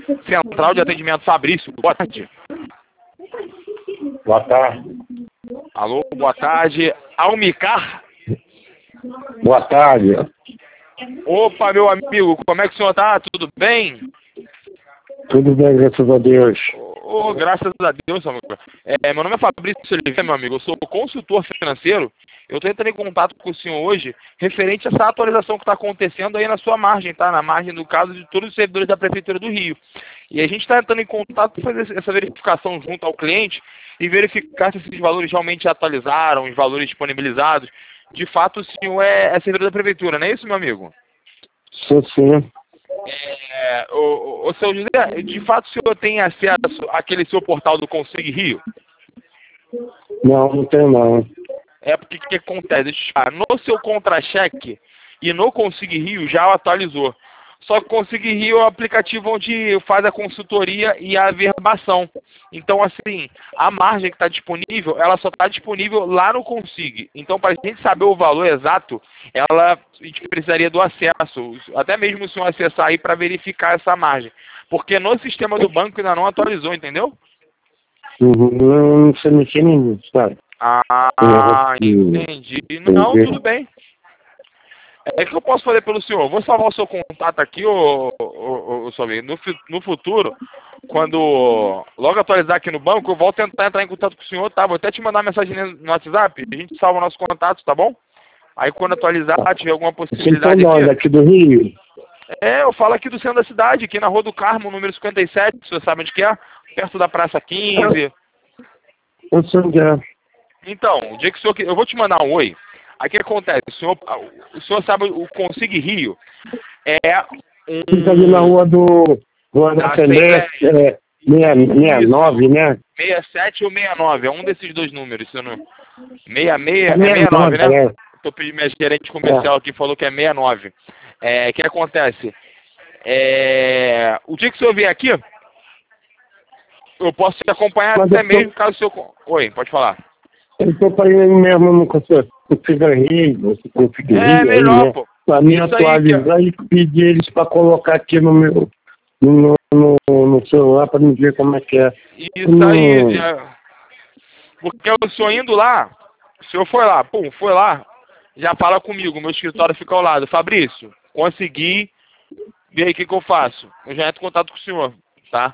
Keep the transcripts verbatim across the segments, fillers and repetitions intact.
Central de Atendimento Fabrício, boa tarde. Boa tarde. Alô, boa tarde. Almicar? Boa tarde. Opa, meu amigo, como é que o senhor tá? Tudo bem? Tudo bem, graças a Deus. Ô, oh, graças a Deus, amigo. É, meu nome é Fabrício Oliveira, meu amigo. Eu sou consultor financeiro. Eu estou entrando em contato com o senhor hoje referente a essa atualização que está acontecendo aí na sua margem, tá? Na margem, no caso, de todos os servidores da Prefeitura do Rio. E a gente está entrando em contato para fazer essa verificação junto ao cliente e verificar se esses valores realmente atualizaram, os valores disponibilizados. De fato, o senhor é, é servidor da Prefeitura, não é isso, meu amigo? Sim, sim. É, o, o, o seu José, de fato o senhor tem acesso àquele seu portal do Consig Rio? Não, não tenho não. É porque o que acontece? Deixa eu te falar, no seu contra-cheque e no Consig Rio já atualizou. Só que o Consig Rio é o aplicativo onde faz a consultoria e a averbação. Então, assim, a margem que está disponível, ela só está disponível lá no Consig. Então, para a gente saber o valor exato, ela, a gente precisaria do acesso, até mesmo se um acessar aí para verificar essa margem. Porque no sistema do banco ainda não atualizou, entendeu? Uhum, não sei mexer nisso, sabe? Ah, entendi. Não, tudo bem. É que eu posso fazer pelo senhor. Eu vou salvar o seu contato aqui, ô, ô, ô, ô seu amigo. No, no futuro, quando logo atualizar aqui no banco, eu volto a tentar entrar em contato com o senhor, tá? Vou até te mandar uma mensagem no WhatsApp, a gente salva o nosso contato, tá bom? Aí quando atualizar, tiver alguma possibilidade então, aqui... aqui do Rio? É, eu falo aqui do centro da cidade, aqui na Rua do Carmo, número cinquenta e sete, se você sabe onde que é, perto da Praça quinze. Eu sei onde é. Então, o dia que o senhor... Eu vou te mandar um oi. Aí o que acontece? O senhor, o senhor sabe, o Consig Rio é um... Fica ali na rua do... Rua da Assembleia, é, sessenta e nove, né? sessenta e sete ou sessenta e nove, é um desses dois números, se eu não... sessenta e seis, é sessenta e nove, né? É. Tô pedindo, minha gerente comercial É. aqui falou que é sessenta e nove. É, o que acontece? É, o dia que o senhor vier aqui, eu posso te acompanhar Mas até eu tô- mesmo caso o senhor... Oi, pode falar. Eu estou para ir mesmo no Consig Rio, você Consig É Rio aí, melhor, né? pô. Para me Isso aí que... atualizar e pedir eles para colocar aqui no meu no, no, no celular para me ver como é que é. Isso aí, é... Porque o senhor indo lá, o senhor foi lá, pum, foi lá, já fala comigo, meu escritório fica ao lado. Fabrício, consegui, e aí o que, que eu faço? Eu já entro em contato com o senhor, tá?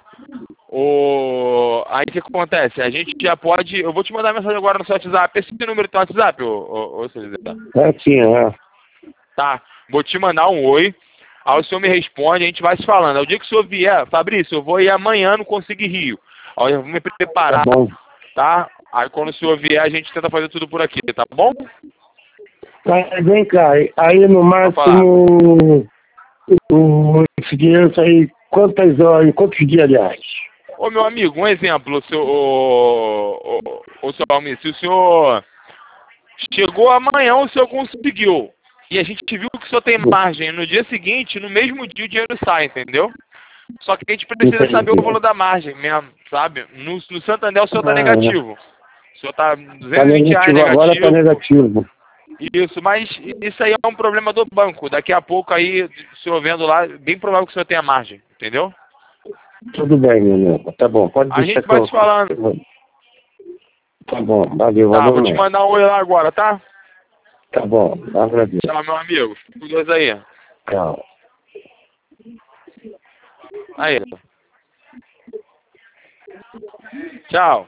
O... Aí o que, que acontece? A gente já pode. Eu vou te mandar mensagem agora no seu WhatsApp. Esse número tem WhatsApp, ô, ô, ô, Cezé? É sim, é. Tá, vou te mandar um oi. Aí o senhor me responde, a gente vai se falando. Aí o dia que o senhor vier, Fabrício, eu vou ir amanhã no Consig Rio. Aí eu vou me preparar, Tá bom. tá? Aí quando o senhor vier, a gente tenta fazer tudo por aqui, tá bom? Mas vem cá, aí no máximo o esse dinheiro aí, quantas horas, em quantos dias, aliás? Ô, meu amigo, um exemplo, o seu, o, o, o seu Almir, se o senhor chegou amanhã, o senhor conseguiu, e a gente viu que o senhor tem margem, no dia seguinte, no mesmo dia o dinheiro sai, entendeu? Só que a gente precisa Entendi. saber o valor da margem mesmo, sabe? No, no Santander o senhor tá Ah, negativo. O senhor tá Tá duzentos e vinte reais negativo, agora tá negativo. Isso, mas isso aí é um problema do banco. Daqui a pouco aí, o senhor vendo lá, bem provável que o senhor tenha margem, entendeu? Tudo bem, meu amigo. Tá bom, pode A deixar gente que vai eu... te falando. Tá bom, valeu, Tá, valeu vou te mesmo. mandar um oi lá agora, tá? Tá bom, agradeço. Tchau, meu amigo. Fica com Deus aí. Tchau. Aí. Tchau.